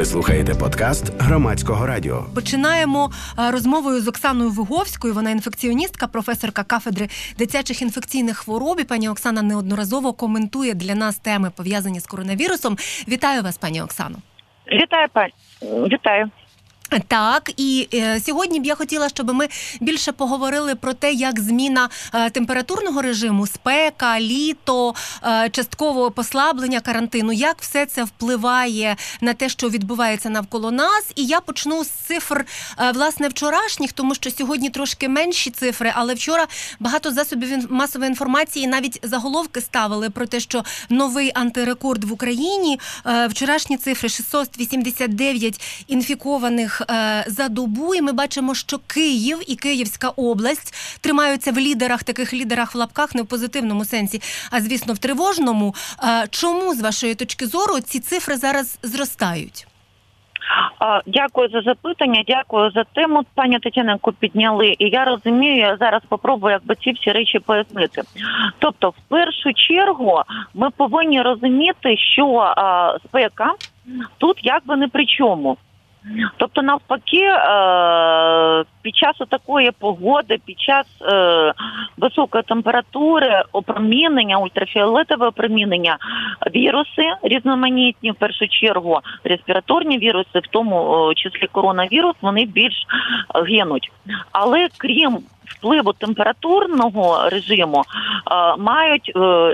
Ви слухаєте подкаст Громадського радіо. Починаємо розмовою з Оксаною Виговською. Вона інфекціоністка, професорка кафедри дитячих інфекційних хвороб. І пані Оксана неодноразово коментує для нас теми, пов'язані з коронавірусом. Вітаю вас, пані Оксано. Вітаю, пані. Вітаю. Так, і сьогодні б я хотіла, щоб ми більше поговорили про те, як зміна температурного режиму, спека, літо, частково послаблення карантину, як все це впливає на те, що відбувається навколо нас. І я почну з цифр, власне, вчорашніх, тому що сьогодні трошки менші цифри, але вчора багато засобів масової інформації навіть заголовки ставили про те, що новий антирекорд в Україні. Вчорашні цифри 689 інфікованих за добу, і ми бачимо, що Київ і Київська область тримаються в лідерах, таких лідерах в лапках, не в позитивному сенсі, а, звісно, в тривожному. Чому, з вашої точки зору, ці цифри зараз зростають? Дякую за запитання, дякую за тему, пані Тетяна, яку підняли. І я розумію, я зараз попробую ці всі речі пояснити. Тобто, в першу чергу, ми повинні розуміти, що спека тут якби не при чому. Тобто, навпаки, під час такої погоди, під час високої температури, опромінення, ультрафіолетове опромінення, віруси різноманітні, в першу чергу, респіраторні віруси, в тому числі коронавірус, вони більш гинуть. Але крім впливу температурного режиму, мають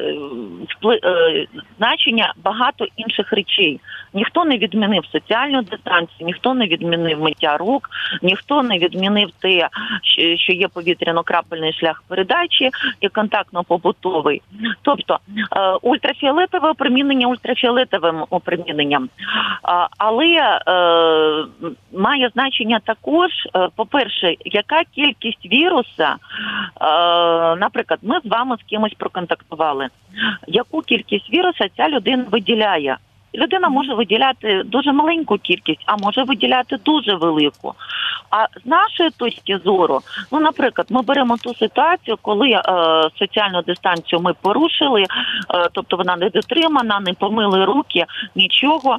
значення багато інших речей. Ніхто не відмінив соціальну дистанцію, ніхто не відмінив миття рук, ніхто не відмінив те, що є повітряно-крапельний шлях передачі і контактно-побутовий. Тобто ультрафіолетове опромінення ультрафіолетовим опроміненням. Але має значення також, по-перше, яка кількість віруса, наприклад, ми з вами з кимось проконтактували. Яку кількість віруса ця людина виділяє? Людина може виділяти дуже маленьку кількість, а може виділяти дуже велику. А з нашої точки зору, наприклад, ми беремо ту ситуацію, коли соціальну дистанцію ми порушили, тобто вона не дотримана, не помили руки, нічого.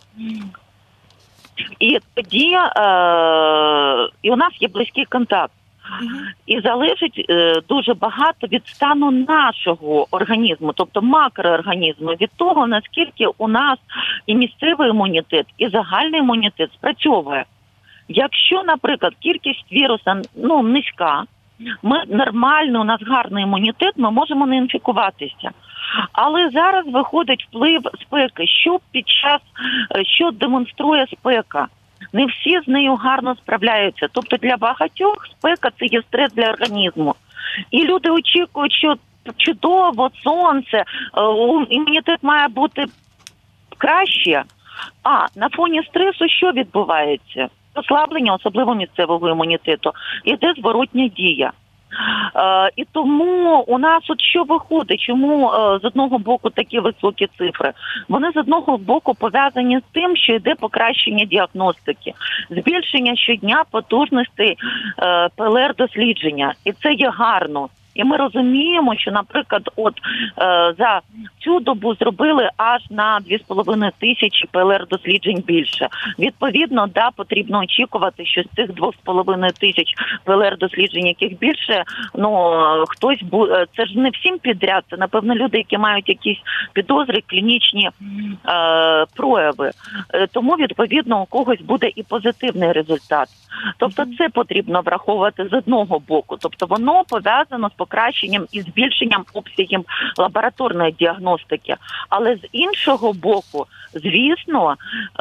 І тоді і у нас є близький контакт. І залежить дуже багато від стану нашого організму, тобто макроорганізму, від того, наскільки у нас і місцевий імунітет, і загальний імунітет спрацьовує. Якщо, наприклад, кількість віруса низька, ми нормальний, у нас гарний імунітет, ми можемо не інфікуватися. Але зараз виходить вплив спеки, що демонструє спека. Не всі з нею гарно справляються. Тобто для багатьох спека – це є стрес для організму. І люди очікують, що чудово, сонце, імунітет має бути краще. А на фоні стресу що відбувається? Послаблення, особливо місцевого імунітету, іде зворотня дія. І тому у нас що виходить? Чому з одного боку такі високі цифри? Вони з одного боку пов'язані з тим, що йде покращення діагностики, збільшення щодня потужностей ПЛР-дослідження. І це є гарно. І ми розуміємо, що, наприклад, за цю добу зробили аж на 2,5 тисячі ПЛР-досліджень більше. Відповідно, потрібно очікувати, що з цих 2,5 тисяч ПЛР-досліджень, яких більше, хтось буде, це ж не всім підряд, це, напевно, люди, які мають якісь підозри, клінічні прояви. Тому, відповідно, у когось буде і позитивний результат. Тобто це потрібно враховувати з одного боку. Тобто воно пов'язано з покращенням і збільшенням обсягів лабораторної діагностики. Але з іншого боку, звісно,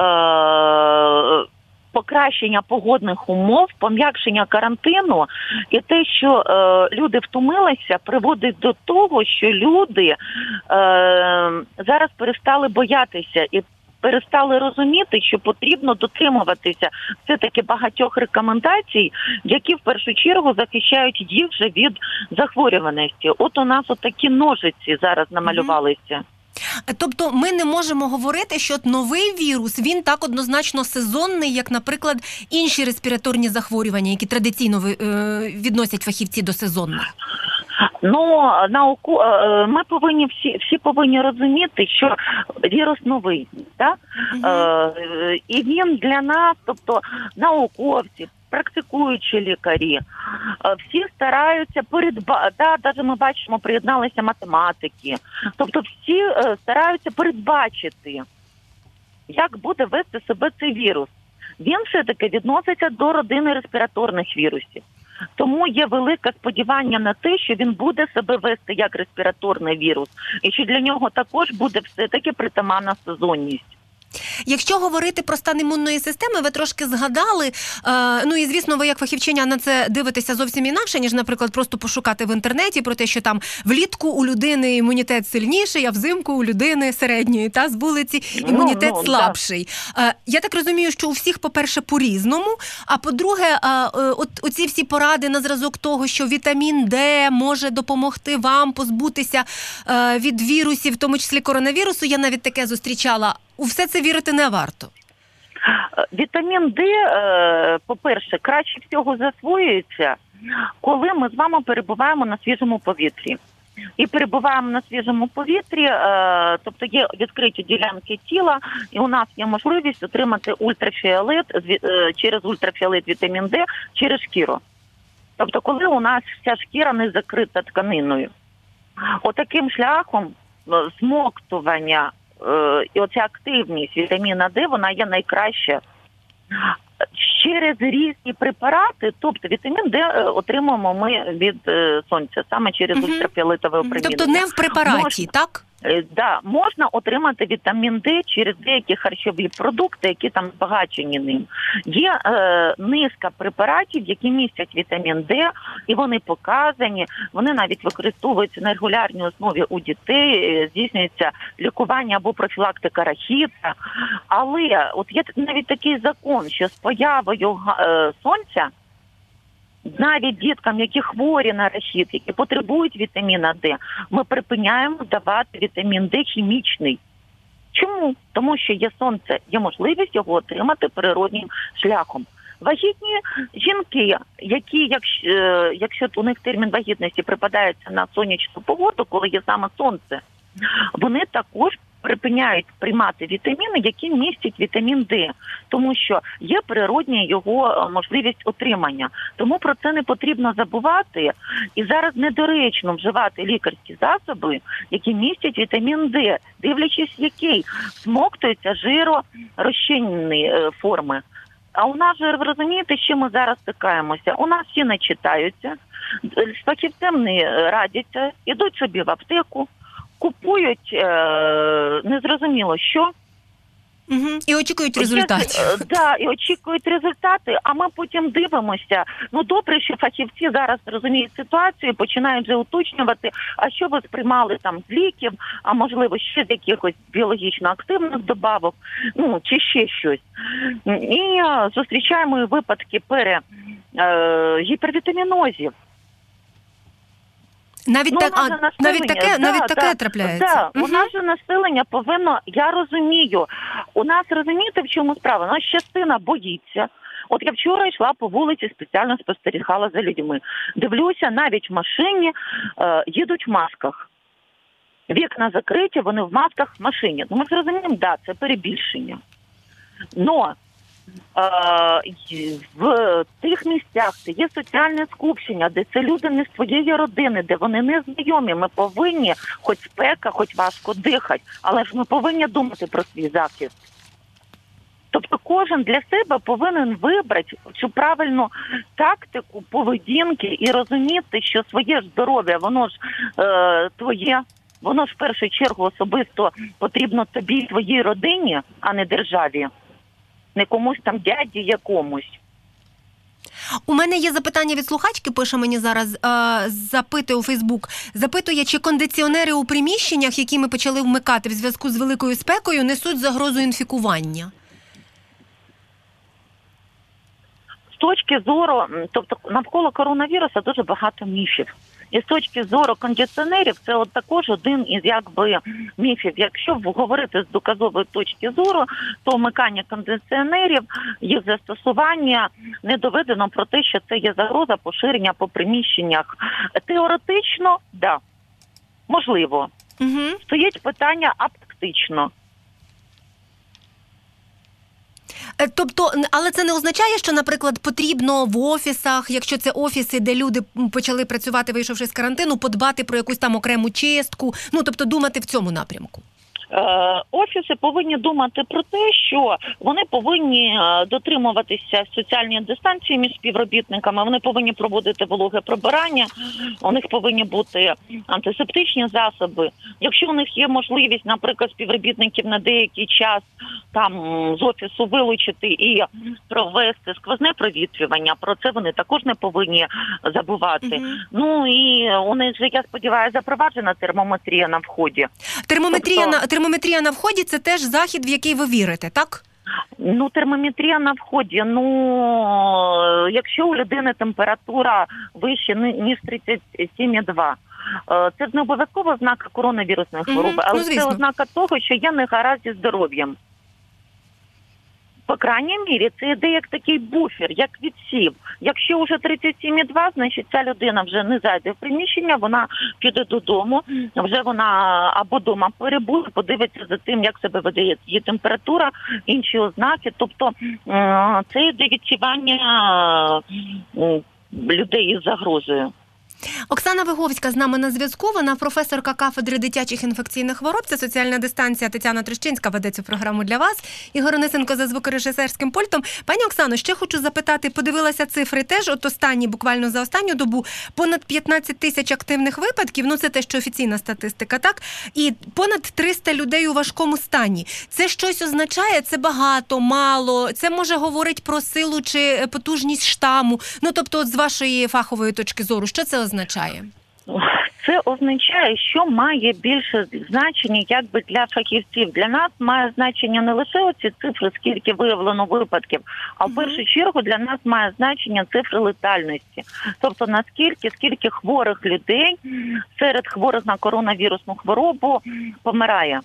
покращення погодних умов, пом'якшення карантину і те, що люди втомилися, приводить до того, що люди зараз перестали боятися і перестали розуміти, що потрібно дотримуватися все-таки багатьох рекомендацій, які в першу чергу захищають їх вже від захворюваності. От у нас такі ножиці зараз намалювалися. Тобто ми не можемо говорити, що новий вірус, він так однозначно сезонний, як, наприклад, інші респіраторні захворювання, які традиційно відносять фахівці до сезонних? Ну, ми повинні всі повинні розуміти, що вірус новий, так? І він для нас, тобто науковці, практикуючі лікарі, всі стараються навіть ми бачимо, приєдналися математики, тобто всі стараються передбачити, як буде вести себе цей вірус. Він все-таки відноситься до родини респіраторних вірусів. Тому є велике сподівання на те, що він буде себе вести як респіраторний вірус, і що для нього також буде все-таки притаманна сезонність. Якщо говорити про стан імунної системи, ви трошки згадали, ну і звісно, ви як фахівчиня на це дивитеся зовсім інакше, ніж, наприклад, просто пошукати в інтернеті про те, що там влітку у людини імунітет сильніший, а взимку у людини середньої, та з вулиці імунітет слабший. Я так розумію, що у всіх, по-перше, по-різному, а по-друге, оці всі поради на зразок того, що вітамін Д може допомогти вам позбутися від вірусів, в тому числі коронавірусу, я навіть таке зустрічала. У все це вірити не варто. Вітамін Д, по-перше, краще всього засвоюється, коли ми з вами перебуваємо на свіжому повітрі. І перебуваємо на свіжому повітрі, тобто є відкриті ділянки тіла, і у нас є можливість отримати ультрафіолет, через ультрафіолет вітамін Д, через шкіру. Тобто, коли у нас вся шкіра не закрита тканиною. Отаким шляхом смоктування і оця активність вітаміна Д, вона є найкраща. Через різні препарати, тобто вітамін Д отримуємо ми від сонця, саме через ультрафіолетове опромінення. Тобто не в препараті, так? Да, можна отримати вітамін Д через деякі харчові продукти, які там збагачені ним. Є низка препаратів, які містять вітамін Д, і вони показані, вони навіть використовуються на регулярній основі у дітей, здійснюється лікування або профілактика рахіта. Але от є навіть такий закон, що з появою сонця навіть діткам, які хворі на рахіт, які потребують вітаміна Д, ми припиняємо давати вітамін Д хімічний. Чому? Тому що є сонце, є можливість його отримати природнім шляхом. Вагітні жінки, які, якщо у них термін вагітності припадається на сонячну погоду, коли є саме сонце, вони також припиняють приймати вітаміни, які містять вітамін Д, тому що є природня його можливість отримання. Тому про це не потрібно забувати. І зараз недоречно вживати лікарські засоби, які містять вітамін Д, дивлячись, який смоктується жиророзчинні форми. А у нас же, ви розумієте, з чим ми зараз стикаємося? У нас всі не читаються, з фахівцем не радяться, ідуть собі в аптеку, купують незрозуміло що. І очікують результатів. Так, і очікують результати, а ми потім дивимося. Ну, добре, що фахівці зараз розуміють ситуацію, починають вже уточнювати, а що ви сприймали там з ліків, а можливо ще з якихось біологічно активних добавок, ну, чи ще щось. І зустрічаємо випадки гіпервітамінозів. Навіть таке трапляється. У нас же населення повинно, я розумію, у нас, розумієте, в чому справа? У нас частина боїться. От я вчора йшла по вулиці, спеціально спостерігала за людьми. Дивлюся, навіть в машині їдуть в масках. Вікна закриті, вони в масках в машині. Ну, ми зрозуміємо, да, це перебільшення. Но в тих місцях, де є соціальне скупчення, де це люди не з своєї родини, де вони не знайомі, ми повинні, хоч спека, хоч важко дихати, але ж ми повинні думати про свій захист. Тобто кожен для себе повинен вибрати цю правильну тактику поведінки і розуміти, що своє здоров'я, воно ж твоє, воно ж в першу чергу особисто потрібно тобі і твоїй родині, а не державі. Не комусь там дяді якомусь. У мене є запитання від слухачки, пише мені зараз, запитує у Фейсбук, запитує, чи кондиціонери у приміщеннях, які ми почали вмикати в зв'язку з великою спекою, несуть загрозу інфікування? З точки зору, тобто навколо коронавіруса дуже багато міфів. І з точки зору кондиціонерів, це от також один із міфів. Якщо говорити з доказової точки зору, то вмикання кондиціонерів, їх застосування не доведено про те, що це є загроза поширення по приміщеннях. Теоретично, да, можливо. Стоїть питання, а практично. Тобто, але це не означає, що, наприклад, потрібно в офісах, якщо це офіси, де люди почали працювати, вийшовши з карантину, подбати про якусь там окрему чистку, тобто думати в цьому напрямку? Офіси повинні думати про те, що вони повинні дотримуватися соціальної дистанції між співробітниками, вони повинні проводити вологе прибирання, у них повинні бути антисептичні засоби. Якщо у них є можливість, наприклад, співробітників на деякий час там з офісу вилучити і провести сквозне провітрювання, про це вони також не повинні забувати. Ну і у них же, я сподіваюся, запроваджена термометрія на вході. Термометрія на вході – це теж захід, в який ви вірите, так? Термометрія на вході. Якщо у людини температура вища, ніж 37,2, це ж не обов'язково ознака коронавірусної хвороби, але це ознака того, що є негаразд зі здоров'ям. По крайній мірі, це йде як такий буфер, як відсів. Якщо вже 37,2, значить ця людина вже не зайде в приміщення, вона піде додому, вже вона або вдома перебуде, подивиться за тим, як себе веде її температура, інші ознаки. Тобто це йде відсівання людей із загрозою. Оксана Виговська з нами на зв'язку, вона професорка кафедри дитячих інфекційних хвороб, це соціальна дистанція. Тетяна Трещинська веде цю програму для вас. Ігор Онисенко за звукорежисерським пультом. Пані Оксано, ще хочу запитати, подивилася цифри теж, буквально за останню добу, понад 15 тисяч активних випадків, це теж офіційна статистика, так? І понад 300 людей у важкому стані. Це щось означає? Це багато, мало? Це може говорить про силу чи потужність штаму? Тобто, з вашої фахової точки зору, що це означає? Це означає, що має більше значення для фахівців. Для нас має значення не лише оці цифри, скільки виявлено випадків, а в першу чергу для нас має значення цифри летальності. Тобто скільки хворих людей серед хворих на коронавірусну хворобу помирає.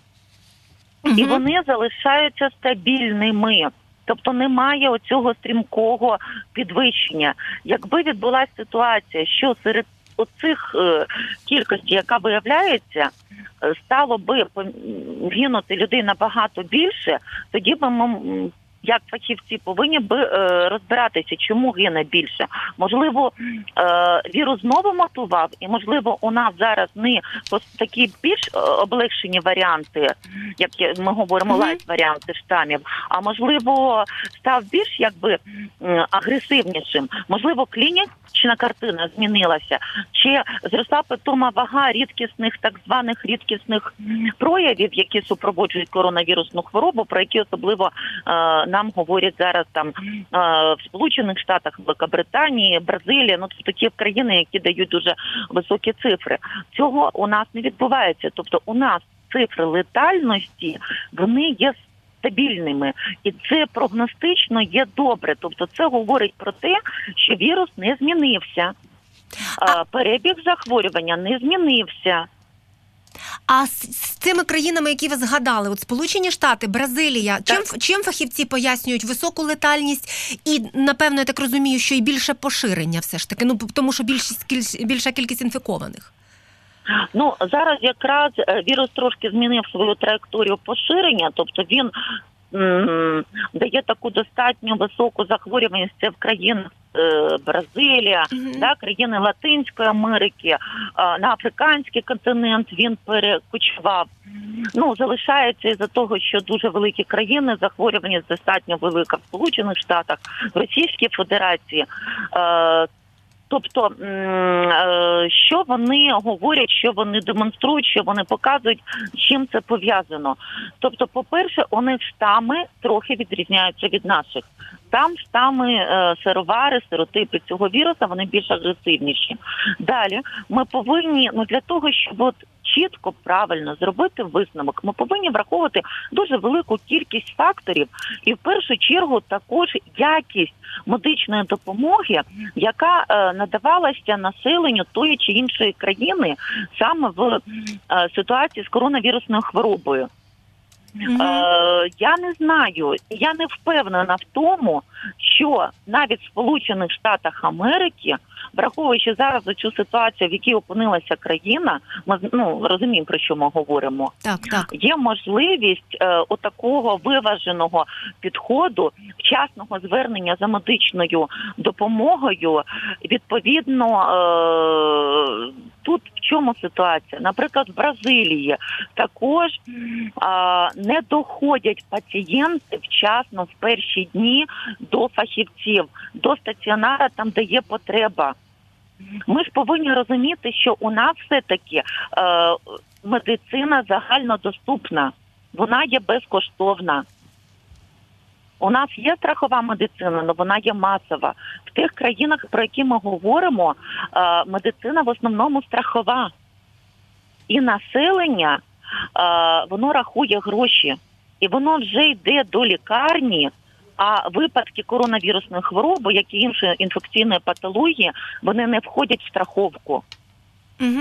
І вони залишаються стабільними. Тобто немає оцього стрімкого підвищення. Якби відбулася ситуація, що серед оцих кількості, яка виявляється, стало би гинути людей набагато більше, тоді б ми, як фахівці, повинні б розбиратися, чому гине більше. Можливо, вірус знову мутував, і, можливо, у нас зараз не такі більш облегшені варіанти, як ми говоримо, лайт-варіанти штамів, а, можливо, став більш, агресивнішим. Можливо, клінічна картина змінилася, чи зросла питома вага так званих рідкісних проявів, які супроводжують коронавірусну хворобу, про які особливо нам говорять зараз там в Сполучених Штатах, Великобританії, Бразилії, це такі країни, які дають дуже високі цифри. Цього у нас не відбувається. Тобто у нас цифри летальності, вони є стабільними. І це прогностично є добре. Тобто це говорить про те, що вірус не змінився. Перебіг захворювання не змінився. А з цими країнами, які ви згадали, Сполучені Штати, Бразилія, чим фахівці пояснюють високу летальність і, напевно, я так розумію, що і більше поширення все ж таки, тому що більша кількість інфікованих? Зараз якраз вірус трошки змінив свою траєкторію поширення, тобто він дає таку достатньо високу захворюваність в країнах Бразилія, країни Латинської Америки, на африканський континент він перекочував. Залишається із-за того, що дуже великі країни, захворюваність достатньо велика в Сполучених Штатах, в Російській Федерації. Тобто, що вони говорять, що вони демонструють, що вони показують, з чим це пов'язано. Тобто, по-перше, у них штами трохи відрізняються від наших. Там штами, серотипи цього віруса, вони більш агресивніші. Далі, ми повинні, для того, щоб чітко, правильно зробити висновок, ми повинні враховувати дуже велику кількість факторів і в першу чергу також якість медичної допомоги, яка надавалася населенню тої чи іншої країни саме в ситуації з коронавірусною хворобою. Я не знаю, я не впевнена в тому, що навіть в Сполучених Штатах Америки, враховуючи зараз цю ситуацію, в якій опинилася країна, ми розуміємо, про що ми говоримо, так. Є можливість отакого виваженого підходу, вчасного звернення за медичною допомогою. Відповідно, тут в чому ситуація? Наприклад, в Бразилії також не доходять пацієнти вчасно в перші дні до фахівців, до стаціонара, там, де є потреба. Ми ж повинні розуміти, що у нас все-таки медицина загальнодоступна, вона є безкоштовна. У нас є страхова медицина, але вона є масова. В тих країнах, про які ми говоримо, медицина в основному страхова. І населення, воно рахує гроші. І воно вже йде до лікарні, а випадки коронавірусної хвороби, як і інші інфекційні патології, вони не входять в страховку. Угу.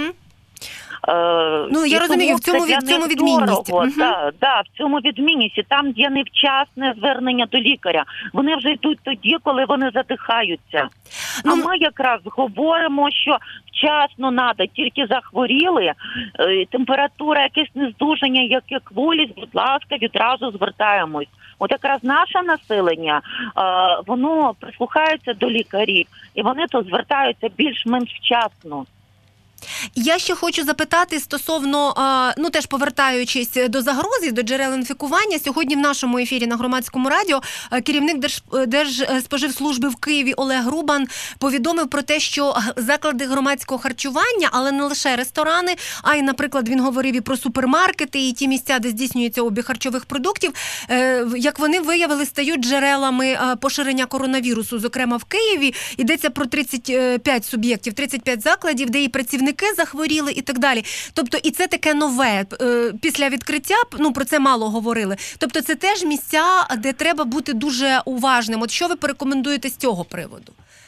Я розумію, в цьому відмінність. В цьому відмінність. І там є невчасне звернення до лікаря. Вони вже йдуть тоді, коли вони задихаються. А ми якраз говоримо, що вчасно треба, тільки захворіли, температура, якесь нездужання, яке кволість, будь ласка, відразу звертаємось. От якраз наше населення, воно прислухається до лікарів, і вони то звертаються більш-менш вчасно. Я ще хочу запитати стосовно, теж повертаючись до загрози, до джерел інфікування, сьогодні в нашому ефірі на Громадському радіо керівник Держспоживслужби в Києві Олег Рубан повідомив про те, що заклади громадського харчування, але не лише ресторани, а й, наприклад, він говорив і про супермаркети, і ті місця, де здійснюється обіг харчових продуктів, як вони виявили, стають джерелами поширення коронавірусу. Зокрема, в Києві йдеться про 35 суб'єктів, 35 закладів, де і працівники захворіли і так далі. Тобто, і це таке нове. Після відкриття, про це мало говорили. Тобто, це теж місця, де треба бути дуже уважним. От що ви порекомендуєте з цього приводу?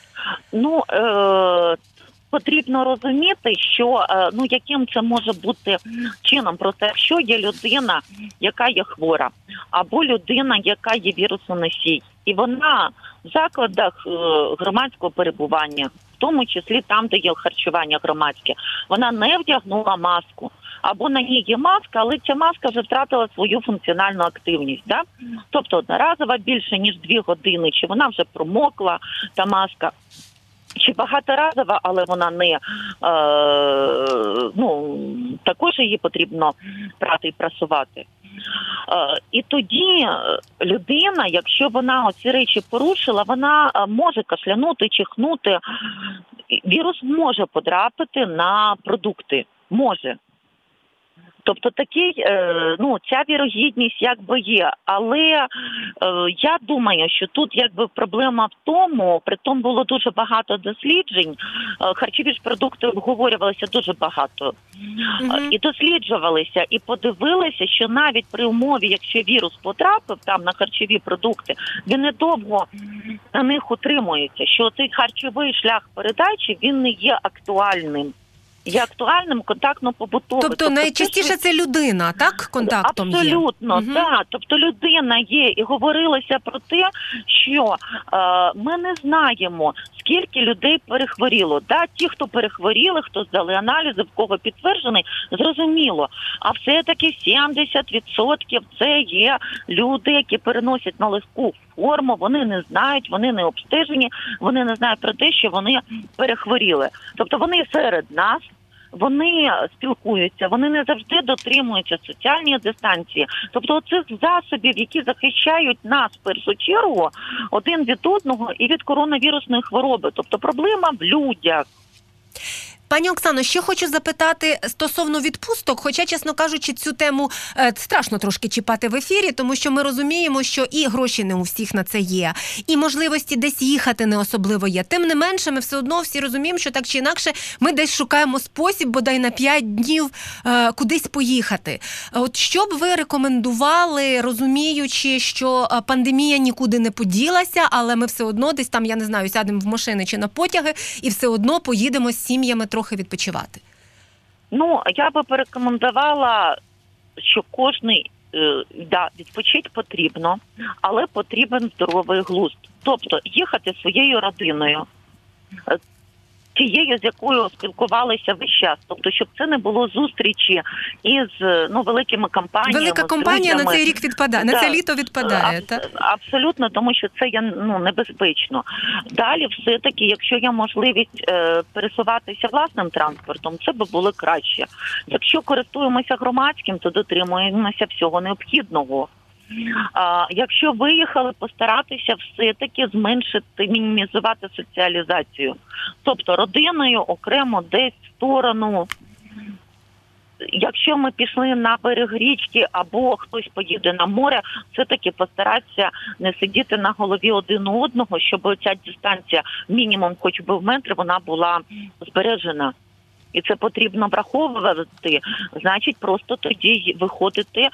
Потрібно розуміти, що, яким це може бути чином. Просто якщо є людина, яка є хвора, або людина, яка є вірусоносій, і вона в закладах громадського перебування, в тому числі там, де є харчування громадське, вона не вдягнула маску. Або на ній є маска, але ця маска вже втратила свою функціональну активність. Да? Тобто одноразова більше, ніж 2 години, чи вона вже промокла, та маска, чи багаторазова, але вона не, також її потрібно прати і прасувати. І тоді людина, якщо вона оці речі порушила, вона може кашлянути, чихнути. Вірус може потрапити на продукти. Може. Тобто ця вірогідність якби є. Але я думаю, що тут якби проблема в тому, притом було дуже багато досліджень, харчові ж продукти обговорювалися дуже багато. І досліджувалися, і подивилися, що навіть при умові, якщо вірус потрапив там на харчові продукти, він недовго на них утримується, що цей харчовий шлях передачі, він не є актуальним. Є актуальним контактно-побутовим. Тобто найчастіше це людина, так, контактом є? Абсолютно, так. Тобто людина є. І говорилося про те, що ми не знаємо, скільки людей перехворіло. Да, ті, хто перехворіли, хто здали аналізи, в кого підтверджений, зрозуміло. А все-таки 70% це є люди, які переносять на легку форму, вони не знають, вони не обстежені, вони не знають про те, що вони перехворіли. Тобто вони серед нас, вони спілкуються, вони не завжди дотримуються соціальної дистанції. Тобто оцих засобів, які захищають нас в першу чергу один від одного і від коронавірусної хвороби. Тобто проблема в людях. Пані Оксано, ще хочу запитати стосовно відпусток, хоча, чесно кажучи, цю тему страшно трошки чіпати в ефірі, тому що ми розуміємо, що і гроші не у всіх на це є, і можливості десь їхати не особливо є. Тим не менше, ми все одно всі розуміємо, що так чи інакше ми десь шукаємо спосіб, бодай на 5 днів кудись поїхати. От що б ви рекомендували, розуміючи, що пандемія нікуди не поділася, але ми все одно десь там, я не знаю, сядемо в машини чи на потяги і все одно поїдемо з сім'ями трохи відпочивати? Ну, я би порекомендувала, що кожний, відпочити потрібно, але потрібен здоровий глузд. Тобто їхати своєю родиною, тією, з якою спілкувалися весь час. Тобто, щоб це не було зустрічі із великими компаніями. Велика компанія на цей рік відпадає, на це літо відпадає, так? Абсолютно, тому що це є небезпечно. Далі, все-таки, якщо є можливість пересуватися власним транспортом, це би було краще. Якщо користуємося громадським, то дотримуємося всього необхідного. Якщо виїхали, постаратися все-таки зменшити, мінімізувати соціалізацію. Тобто родиною окремо десь в сторону. Якщо ми пішли на берег річки або хтось поїде на море, все-таки постаратися не сидіти на голові один у одного, щоб ця дистанція мінімум хоч би в метр, вона була збережена. І це потрібно враховувати, значить, просто тоді виходити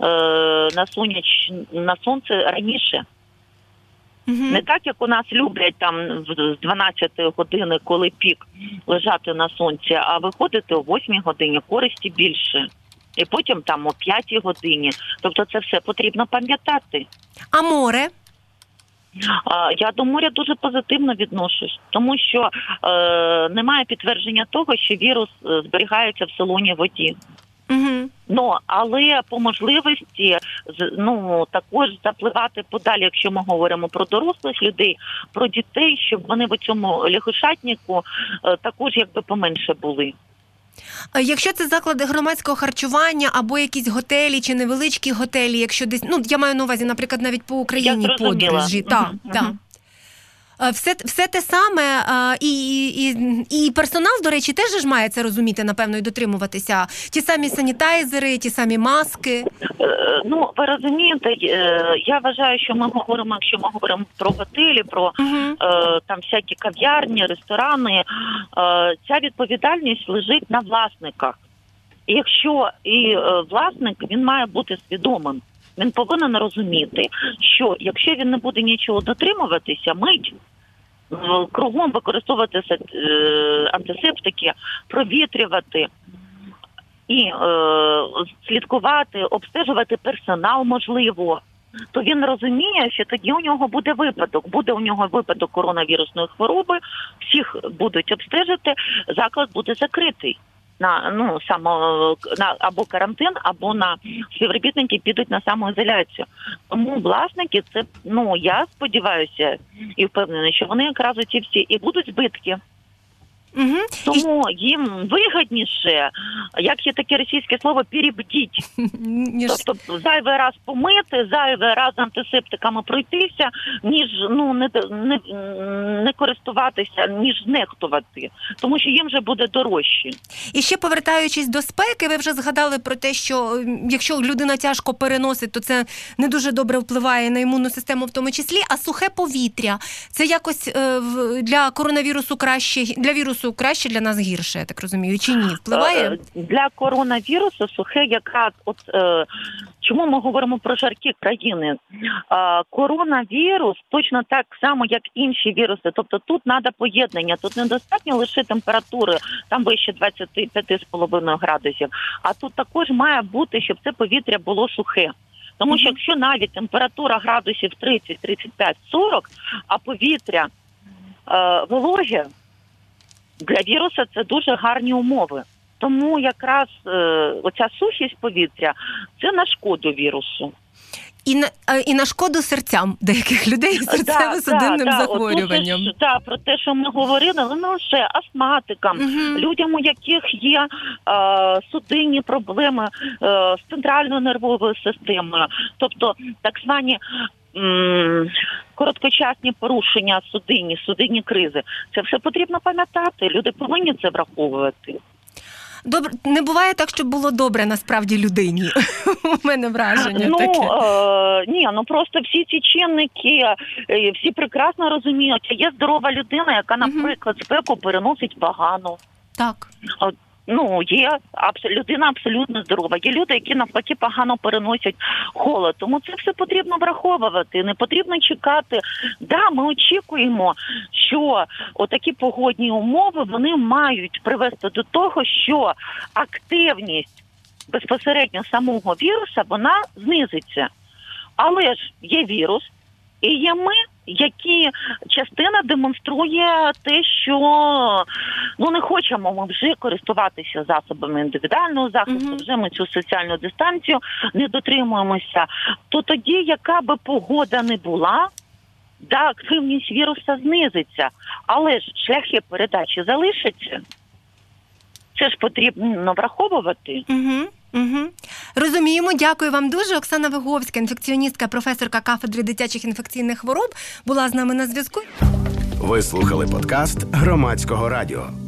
на сонце раніше. Угу. Не так, як у нас люблять там з 12 години, коли пік, лежати на сонці, а виходити о 8 годині, користі більше. І потім там о 5 годині. Тобто це все потрібно пам'ятати. А море? Я до моря дуже позитивно відношусь, тому що немає підтвердження того, що вірус зберігається в солоній воді. Угу. Але по можливості також запливати подалі, якщо ми говоримо про дорослих людей, про дітей, щоб вони в цьому лягушатнику також якби поменше були. Якщо це заклади громадського харчування або якісь готелі чи невеличкі готелі, якщо десь, я маю на увазі, наприклад, навіть по Україні подорожі. Так. Все те саме, і персонал, до речі, теж ж має це розуміти, напевно, і дотримуватися. Ті самі санітайзери, ті самі маски. Ви розумієте, я вважаю, що якщо ми говоримо про готелі, про там всякі кав'ярні, ресторани, ця відповідальність лежить на власниках. І якщо власник, він має бути свідомим. Він повинен розуміти, що якщо він не буде нічого дотримуватися, мить, кругом використовувати антисептики, провітрювати і слідкувати, обстежувати персонал, можливо, то він розуміє, що тоді у нього буде випадок. Буде у нього випадок коронавірусної хвороби, всіх будуть обстежити, заклад буде закритий. Або карантин, або співробітники підуть на самоізоляцію. Тому власники, це, я сподіваюся і впевнена, що вони якраз ці всі і будуть збитки. Угу. Тому їм вигідніше, як є таке російське слово, перебдіть. Тобто зайвий раз помити, зайвий раз антисептиками пройтися, ніж не користуватися, ніж нехтувати. Тому що їм вже буде дорожче. І ще повертаючись до спеки, ви вже згадали про те, що якщо людина тяжко переносить, то це не дуже добре впливає на імунну систему в тому числі, а сухе повітря, це якось для коронавірусу краще, для вірусу краще, для нас гірше, я так розумію, чи ні? Впливає? Для коронавірусу сухе якраз, чому ми говоримо про жаркі країни? Коронавірус точно так само, як інші віруси. Тобто тут треба поєднання, тут недостатньо лише температури, там вище 25,5 градусів, а тут також має бути, щоб це повітря було сухе. Тому що якщо навіть температура градусів 30, 35, 40, а повітря вологе, для віруса це дуже гарні умови. Тому якраз оця сухість повітря – це на шкоду вірусу. І на шкоду серцям деяких людей з серцево-судинним захворюванням. Так, про те, що ми говорили, але не лише астматикам, людям, у яких є судинні проблеми з центральною нервовою системою. Тобто так звані короткочасні порушення, судинні кризи. Це все потрібно пам'ятати. Люди повинні це враховувати. Добре, не буває так, щоб було добре насправді людині. У мене враження таке. Ні, просто всі ці чинники, всі прекрасно розуміють. Є здорова людина, яка, наприклад, спеку переносить погано. Так. Є людина абсолютно здорова. Є люди, які навпаки погано переносять холод. Тому це все потрібно враховувати. Не потрібно чекати. Ми очікуємо, що отакі погодні умови, вони мають привести до того, що активність безпосередньо самого віруса, вона знизиться. Але ж є вірус, і є ми, які частина демонструє те, що не хочемо ми вже користуватися засобами індивідуального захисту, вже ми цю соціальну дистанцію не дотримуємося. То тоді, яка би погода не була, активність віруса знизиться, але ж шляхи передачі залишаться. Це ж потрібно враховувати. Розуміємо, дякую вам дуже. Оксана Виговська, інфекціоністка, професорка кафедри дитячих інфекційних хвороб, була з нами на зв'язку. Ви слухали подкаст Громадського радіо.